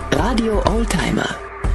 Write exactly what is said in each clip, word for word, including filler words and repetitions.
Radio Oldtimer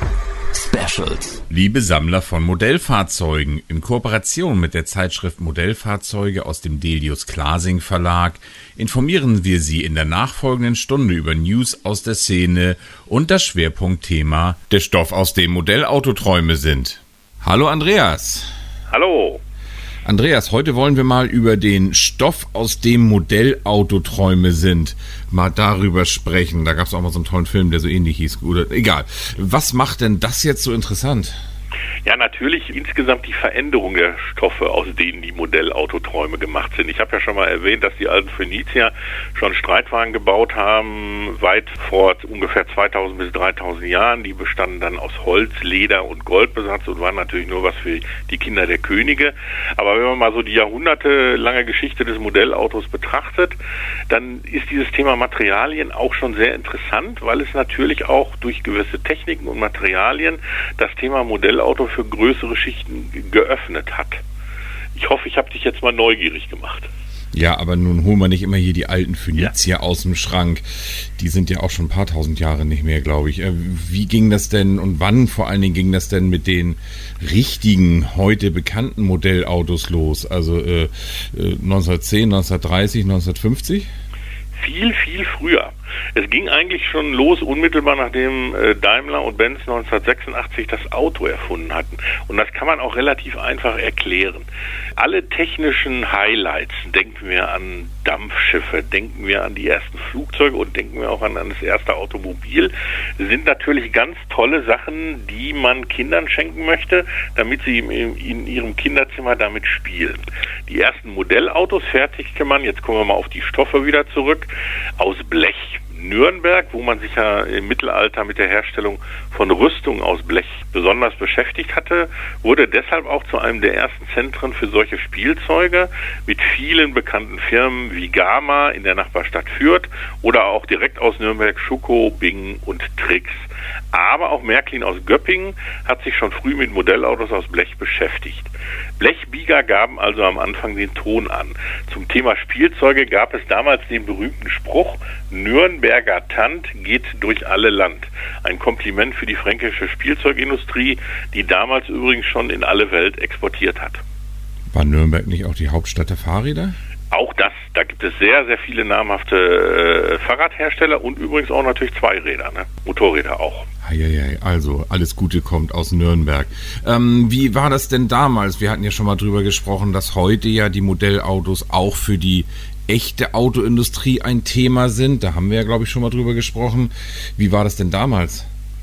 Specials. Liebe Sammler von Modellfahrzeugen, in Kooperation mit der Zeitschrift Modellfahrzeuge aus dem Delius Glasing Verlag informieren wir Sie in der nachfolgenden Stunde über News aus der Szene und das Schwerpunktthema der Stoff, aus dem Modellautoträume sind. Hallo Andreas. Hallo. Andreas, heute wollen wir mal über den Stoff, aus dem Modellautoträume sind, mal darüber sprechen. Da gab es auch mal so einen tollen Film, der so ähnlich hieß. Oder egal. Was macht denn das jetzt so interessant? Ja, natürlich insgesamt die Veränderung der Stoffe, aus denen die Modellautoträume gemacht sind. Ich habe ja schon mal erwähnt, dass die alten Phönizier schon Streitwagen gebaut haben, weit vor ungefähr zweitausend bis dreitausend Jahren. Die bestanden dann aus Holz, Leder und Goldbesatz und waren natürlich nur was für die Kinder der Könige. Aber wenn man mal so die jahrhundertelange Geschichte des Modellautos betrachtet, dann ist dieses Thema Materialien auch schon sehr interessant, weil es natürlich auch durch gewisse Techniken und Materialien das Thema Modellauto für größere Schichten geöffnet hat. Ich hoffe, ich habe dich jetzt mal neugierig gemacht. Ja, aber nun holen wir nicht immer hier die alten Phönizier ja. aus dem Schrank. Die sind ja auch schon ein paar tausend Jahre nicht mehr, glaube ich. Wie ging das denn und wann vor allen Dingen ging das denn mit den richtigen, heute bekannten Modellautos los? Also äh, neunzehnhundertzehn, neunzehnhundertdreißig, neunzehnhundertfünfzig? Viel, viel früher. Es ging eigentlich schon los, unmittelbar nachdem äh, Daimler und Benz neunzehnhundertsechsundachtzig das Auto erfunden hatten. Und das kann man auch relativ einfach erklären. Alle technischen Highlights, denken wir an Dampfschiffe, denken wir an die ersten Flugzeuge und denken wir auch an, an das erste Automobil, sind natürlich ganz tolle Sachen, die man Kindern schenken möchte, damit sie in, in ihrem Kinderzimmer damit spielen. Die ersten Modellautos fertigte man, jetzt kommen wir mal auf die Stoffe wieder zurück, aus Blech. Nürnberg, wo man sich ja im Mittelalter mit der Herstellung von Rüstung aus Blech besonders beschäftigt hatte, wurde deshalb auch zu einem der ersten Zentren für solche Spielzeuge mit vielen bekannten Firmen wie Gama in der Nachbarstadt Fürth oder auch direkt aus Nürnberg Schuko, Bing und Trix. Aber auch Märklin aus Göppingen hat sich schon früh mit Modellautos aus Blech beschäftigt. Blechbieger gaben also am Anfang den Ton an. Zum Thema Spielzeuge gab es damals den berühmten Spruch, Nürnberger Tant geht durch alle Land. Ein Kompliment für die fränkische Spielzeugindustrie, die damals übrigens schon in alle Welt exportiert hat. War Nürnberg nicht auch die Hauptstadt der Fahrräder? Auch das, da gibt es sehr, sehr viele namhafte äh, Fahrradhersteller und übrigens auch natürlich Zweiräder, ne? Motorräder auch. Eieiei, also alles Gute kommt aus Nürnberg. Ähm, wie war das denn damals? Wir hatten ja schon mal drüber gesprochen, dass heute ja die Modellautos auch für die echte Autoindustrie ein Thema sind. Da haben wir ja, glaube ich, schon mal drüber gesprochen. Wie war das denn damals?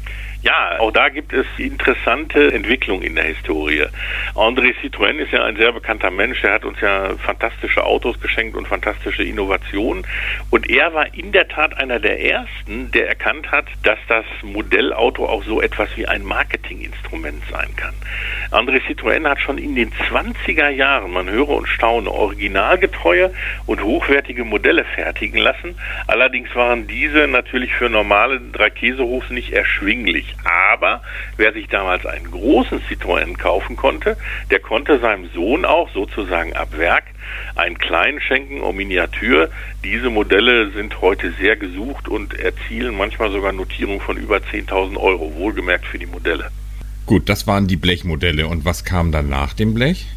Ja, auch da gibt es interessante Entwicklungen in der Historie. André Citroën ist ja ein sehr bekannter Mensch, der hat uns ja fantastische Autos geschenkt und fantastische Innovationen. Und er war in der Tat einer der Ersten, der erkannt hat, dass das Modellauto auch so etwas wie ein Marketinginstrument sein kann. André Citroën hat schon in den zwanziger Jahren, man höre und staune, originalgetreue und hochwertige Modelle fertigen lassen. Allerdings waren diese natürlich für normale Drei-Käsehofs nicht erschwinglich. Aber wer sich damals einen großen Citroën kaufen konnte, der konnte seinem Sohn auch sozusagen ab Werk einen kleinen schenken en Miniatur. Diese Modelle sind heute sehr gesucht und erzielen manchmal sogar Notierungen von über zehntausend Euro, wohlgemerkt für die Modelle. Gut, das waren die Blechmodelle. Und was kam dann nach dem Blech?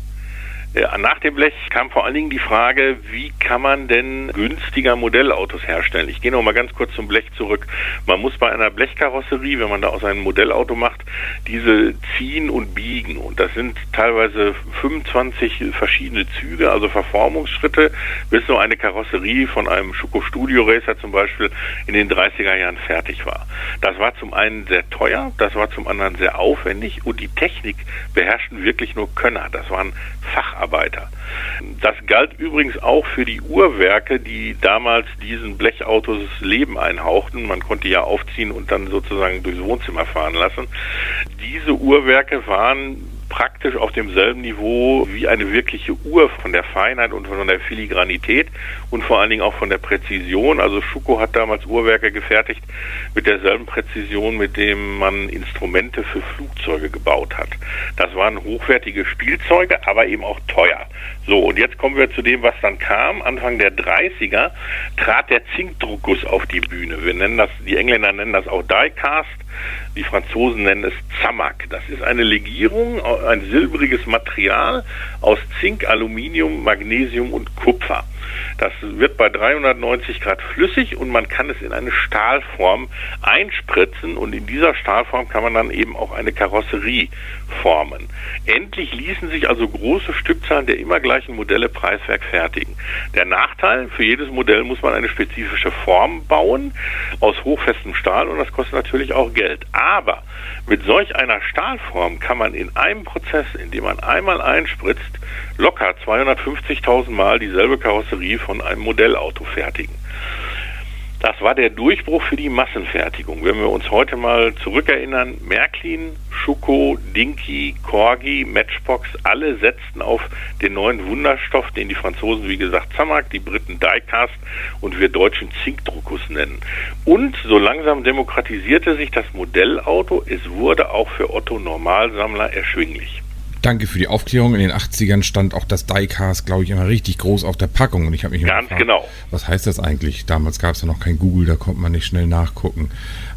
Nach dem Blech kam vor allen Dingen die Frage, wie kann man denn günstiger Modellautos herstellen? Ich gehe noch mal ganz kurz zum Blech zurück. Man muss bei einer Blechkarosserie, wenn man da aus einem Modellauto macht, diese ziehen und biegen. Und das sind teilweise fünfundzwanzig verschiedene Züge, also Verformungsschritte, bis so eine Karosserie von einem Schuko Studio Racer zum Beispiel in den dreißiger Jahren fertig war. Das war zum einen sehr teuer, das war zum anderen sehr aufwendig und die Technik beherrschten wirklich nur Könner. Das waren Facharbeiter. Das galt übrigens auch für die Uhrwerke, die damals diesen Blechautos Leben einhauchten. Man konnte ja aufziehen und dann sozusagen durchs Wohnzimmer fahren lassen. Diese Uhrwerke waren praktisch auf demselben Niveau wie eine wirkliche Uhr von der Feinheit und von der Filigranität und vor allen Dingen auch von der Präzision. Also Schuko hat damals Uhrwerke gefertigt mit derselben Präzision, mit dem man Instrumente für Flugzeuge gebaut hat. Das waren hochwertige Spielzeuge, aber eben auch teuer. So, und jetzt kommen wir zu dem, was dann kam. Anfang der dreißiger trat der Zinkdruckus auf die Bühne. Wir nennen das, die Engländer nennen das auch Die-Cast, die Franzosen nennen es Zamak. Das ist eine Legierung, ein silbriges Material aus Zink, Aluminium, Magnesium und Kupfer. Das wird bei dreihundertneunzig Grad flüssig und man kann es in eine Stahlform einspritzen und in dieser Stahlform kann man dann eben auch eine Karosserie formen. Endlich ließen sich also große Stückzahlen der immer gleichen Modelle preiswert fertigen. Der Nachteil, für jedes Modell muss man eine spezifische Form bauen aus hochfestem Stahl und das kostet natürlich auch Geld. Aber mit solch einer Stahlform kann man in einem Prozess, in dem man einmal einspritzt, locker zweihundertfünfzigtausend Mal dieselbe Karosserie von einem Modellauto fertigen. Das war der Durchbruch für die Massenfertigung. Wenn wir uns heute mal zurückerinnern, Märklin, Schuko, Dinky, Corgi, Matchbox, alle setzten auf den neuen Wunderstoff, den die Franzosen, wie gesagt, Zamak, die Briten Die-Cast und wir Deutschen Zinkdruckus nennen. Und so langsam demokratisierte sich das Modellauto. Es wurde auch für Otto Normalsammler erschwinglich. Danke für die Aufklärung. In den achtzigern stand auch das Die-Cast, glaube ich, immer richtig groß auf der Packung. Und ich habe mich immer Ganz gefragt, genau. Was heißt das eigentlich? Damals gab es ja noch kein Google, da konnte man nicht schnell nachgucken.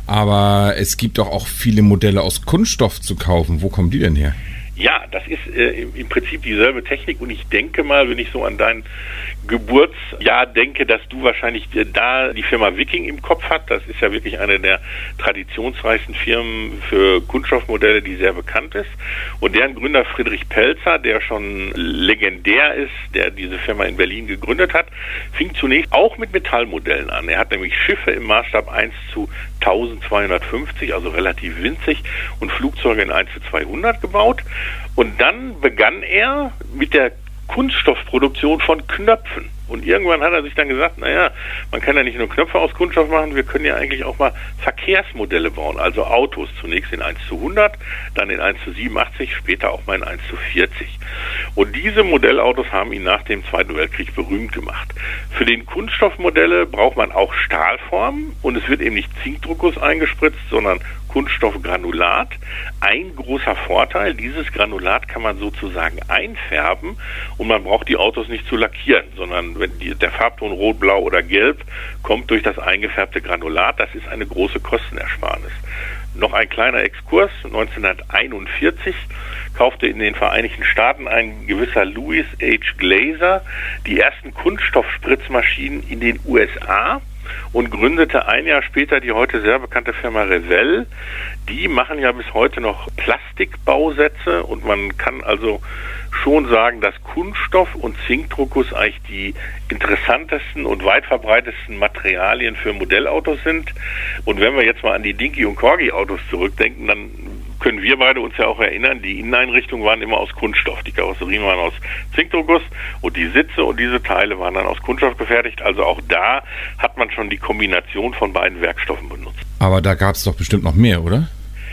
Aber es gibt doch auch viele Modelle aus Kunststoff zu kaufen. Wo kommen die denn her? Ja, das ist äh, im Prinzip dieselbe Technik und ich denke mal, wenn ich so an dein Geburtsjahr denke, dass du wahrscheinlich äh, da die Firma Viking im Kopf hast. Das ist ja wirklich eine der traditionsreichsten Firmen für Kunststoffmodelle, die sehr bekannt ist. Und deren Gründer Friedrich Pelzer, der schon legendär ist, der diese Firma in Berlin gegründet hat, fing zunächst auch mit Metallmodellen an. Er hat nämlich Schiffe im Maßstab eins zu eintausendzweihundertfünfzig, also relativ winzig, und Flugzeuge in eins zu zweihundert gebaut. Und dann begann er mit der Kunststoffproduktion von Knöpfen. Und irgendwann hat er sich dann gesagt, naja, man kann ja nicht nur Knöpfe aus Kunststoff machen, wir können ja eigentlich auch mal Verkehrsmodelle bauen, also Autos, zunächst in eins zu hundert, dann in eins zu siebenundachtzig, später auch mal in eins zu vierzig. Und diese Modellautos haben ihn nach dem Zweiten Weltkrieg berühmt gemacht. Für den Kunststoffmodelle braucht man auch Stahlformen und es wird eben nicht Zinkdruckus eingespritzt, sondern Kunststoffgranulat. Ein großer Vorteil, dieses Granulat kann man sozusagen einfärben und man braucht die Autos nicht zu lackieren, sondern wenn die, der Farbton rot, blau oder gelb kommt durch das eingefärbte Granulat, das ist eine große Kostenersparnis. Noch ein kleiner Exkurs, neunzehnhunderteinundvierzig kaufte in den Vereinigten Staaten ein gewisser Louis H. Glaser die ersten Kunststoffspritzmaschinen in den U S A und gründete ein Jahr später die heute sehr bekannte Firma Revell. Die machen ja bis heute noch Plastikbausätze und man kann also schon sagen, dass Kunststoff und Zinkdruckus eigentlich die interessantesten und weit verbreitetsten Materialien für Modellautos sind. Und wenn wir jetzt mal an die Dinky- und Corgi-Autos zurückdenken, dann können wir beide uns ja auch erinnern, die Inneneinrichtungen waren immer aus Kunststoff. Die Karosserien waren aus Zinkdruckus und die Sitze und diese Teile waren dann aus Kunststoff gefertigt. Also auch da hat man schon die Kombination von beiden Werkstoffen benutzt. Aber da gab es doch bestimmt noch mehr, oder?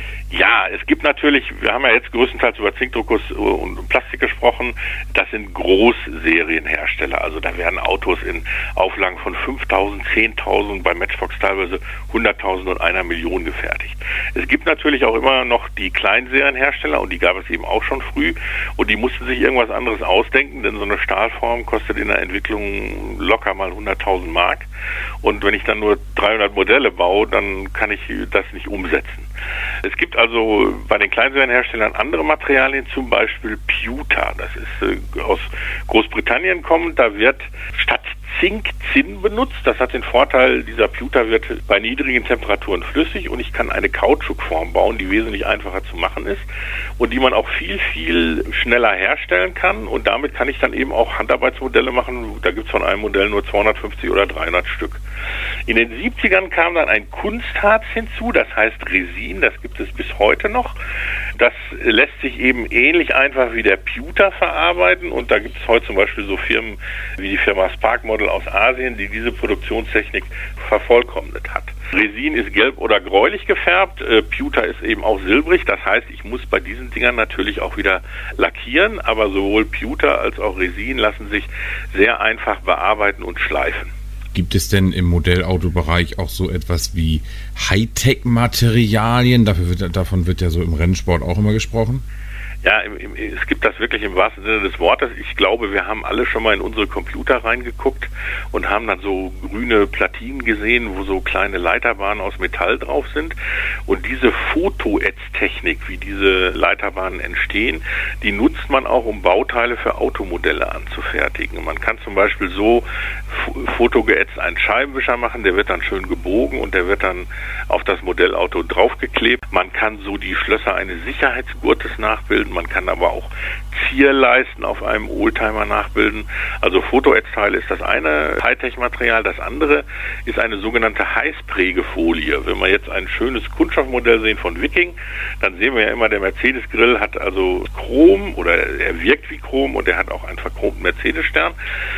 Ja, es gibt natürlich, wir haben ja jetzt größtenteils über Zinkdruckus und Plastik gesprochen, das sind Großserienhersteller, also da werden Autos in Auflagen von fünftausend, zehntausend, bei Matchbox teilweise hunderttausend und einer Million gefertigt. Es gibt natürlich auch immer noch die Kleinserienhersteller und die gab es eben auch schon früh und die mussten sich irgendwas anderes ausdenken, denn so eine Stahlform kostet in der Entwicklung locker mal hunderttausend Mark und wenn ich dann nur dreihundert Modelle baue, dann kann ich das nicht umsetzen. Es gibt also bei den Kleinserienherstellern andere Materialien, zum Beispiel Pewter. Das ist äh, aus Großbritannien kommend. Da wird statt Zink Zinn benutzt. Das hat den Vorteil, dieser Pewter wird bei niedrigen Temperaturen flüssig und ich kann eine Kautschukform bauen, die wesentlich einfacher zu machen ist und die man auch viel, viel schneller herstellen kann. Und damit kann ich dann eben auch Handarbeitsmodelle machen. Da gibt es von einem Modell nur zweihundertfünfzig oder dreihundert Stück. In den siebzigern kam dann ein Kunstharz hinzu, das heißt Resin, das gibt es bis heute noch. Das lässt sich eben ähnlich einfach wie der Pewter verarbeiten und da gibt es heute zum Beispiel so Firmen wie die Firma Spark Model aus Asien, die diese Produktionstechnik vervollkommnet hat. Resin ist gelb oder gräulich gefärbt, äh, Pewter ist eben auch silbrig, das heißt, ich muss bei diesen Dingern natürlich auch wieder lackieren, aber sowohl Pewter als auch Resin lassen sich sehr einfach bearbeiten und schleifen. Gibt es denn im Modellautobereich auch so etwas wie Hightech-Materialien? Dafür wird, davon wird ja so im Rennsport auch immer gesprochen. Ja, im, im, es gibt das wirklich im wahrsten Sinne des Wortes. Ich glaube, wir haben alle schon mal in unsere Computer reingeguckt und haben dann so grüne Platinen gesehen, wo so kleine Leiterbahnen aus Metall drauf sind. Und diese Foto-Etz-Technik, wie diese Leiterbahnen entstehen, die nutzt man auch, um Bauteile für Automodelle anzufertigen. Man kann zum Beispiel so fotogeätzt einen Scheibenwischer machen, der wird dann schön gebogen und der wird dann auf das Modellauto draufgeklebt. Man kann so die Schlösser eines Sicherheitsgurtes nachbilden. Man kann aber auch Zierleisten auf einem Oldtimer nachbilden. Also Fotoätzteile ist das eine Hightech-Material. Das andere ist eine sogenannte Heißprägefolie. Wenn wir jetzt ein schönes Kunststoffmodell sehen von Viking, dann sehen wir ja immer, der Mercedes-Grill hat also Chrom oder er wirkt wie Chrom und er hat auch einen verchromten Mercedes-Stern.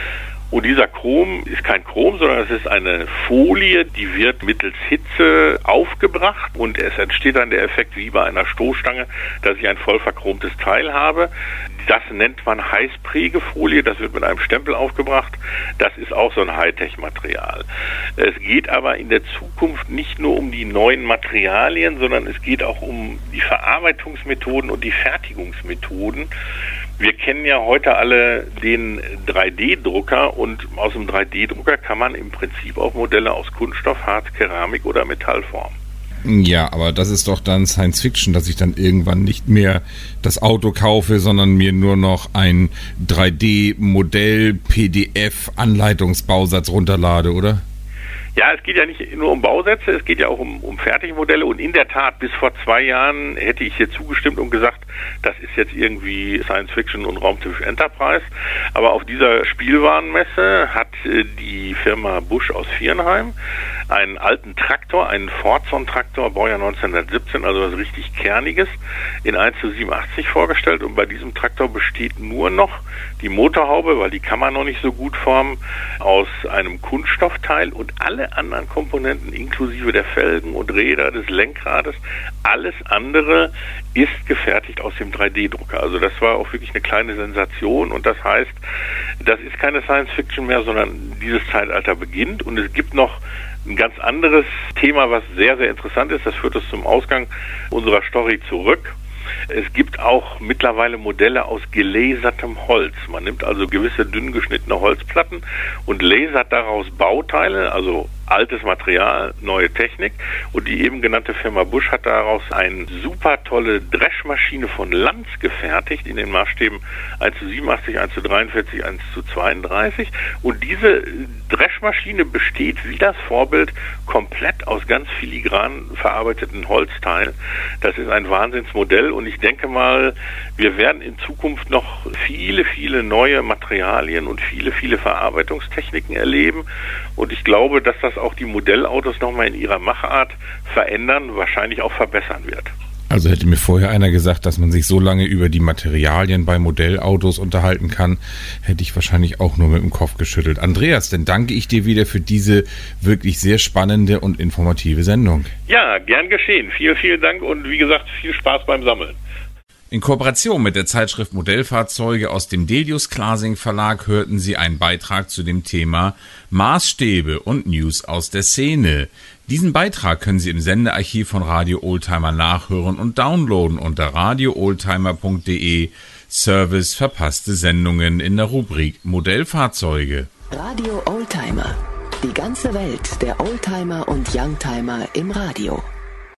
Und dieser Chrom ist kein Chrom, sondern es ist eine Folie, die wird mittels Hitze aufgebracht und es entsteht dann der Effekt wie bei einer Stoßstange, dass ich ein voll verchromtes Teil habe. Das nennt man Heißprägefolie, das wird mit einem Stempel aufgebracht. Das ist auch so ein Hightech-Material. Es geht aber in der Zukunft nicht nur um die neuen Materialien, sondern es geht auch um die Verarbeitungsmethoden und die Fertigungsmethoden. Wir kennen ja heute alle den drei D Drucker und aus dem drei D Drucker kann man im Prinzip auch Modelle aus Kunststoff, Harz, Keramik oder Metall formen. Ja, aber das ist doch dann Science Fiction, dass ich dann irgendwann nicht mehr das Auto kaufe, sondern mir nur noch ein drei D Modell P D F Anleitungsbausatz runterlade, oder? Ja, es geht ja nicht nur um Bausätze, es geht ja auch um, um Fertigmodelle und in der Tat, bis vor zwei Jahren hätte ich hier zugestimmt und gesagt, das ist jetzt irgendwie Science Fiction und Raumschiff Enterprise, aber auf dieser Spielwarenmesse hat äh, die Firma Busch aus Viernheim einen alten Traktor, einen Fordson-Traktor, Baujahr neunzehnhundertsiebzehn, also was richtig Kerniges, in eins zu siebenundachtzig vorgestellt und bei diesem Traktor besteht nur noch die Motorhaube, weil die kann man noch nicht so gut formen, aus einem Kunststoffteil und alle anderen Komponenten inklusive der Felgen und Räder, des Lenkrades, alles andere ist gefertigt aus dem drei D Drucker. Also das war auch wirklich eine kleine Sensation und das heißt, das ist keine Science Fiction mehr, sondern dieses Zeitalter beginnt und es gibt noch ein ganz anderes Thema, was sehr, sehr interessant ist. Das führt uns zum Ausgang unserer Story zurück. Es gibt auch mittlerweile Modelle aus gelasertem Holz. Man nimmt also gewisse dünn geschnittene Holzplatten und lasert daraus Bauteile, also altes Material, neue Technik. Und die eben genannte Firma Busch hat daraus eine super tolle Dreschmaschine von Lanz gefertigt, in den Maßstäben eins zu siebenundachtzig, eins zu dreiundvierzig, eins zu zweiunddreißig. Und diese Dreschmaschine besteht wie das Vorbild komplett aus ganz filigran verarbeiteten Holzteilen. Das ist ein Wahnsinnsmodell und ich denke mal, wir werden in Zukunft noch viele, viele neue Materialien und viele, viele Verarbeitungstechniken erleben. Und ich glaube, dass das auch die Modellautos nochmal in ihrer Machart verändern, wahrscheinlich auch verbessern wird. Also hätte mir vorher einer gesagt, dass man sich so lange über die Materialien bei Modellautos unterhalten kann, hätte ich wahrscheinlich auch nur mit dem Kopf geschüttelt. Andreas, dann danke ich dir wieder für diese wirklich sehr spannende und informative Sendung. Ja, gern geschehen. Vielen, vielen Dank und wie gesagt, viel Spaß beim Sammeln. In Kooperation mit der Zeitschrift Modellfahrzeuge aus dem Delius Klasing Verlag hörten Sie einen Beitrag zu dem Thema Maßstäbe und News aus der Szene. Diesen Beitrag können Sie im Sendearchiv von Radio Oldtimer nachhören und downloaden unter radio oldtimer punkt de Service verpasste Sendungen in der Rubrik Modellfahrzeuge. Radio Oldtimer. Die ganze Welt der Oldtimer und Youngtimer im Radio.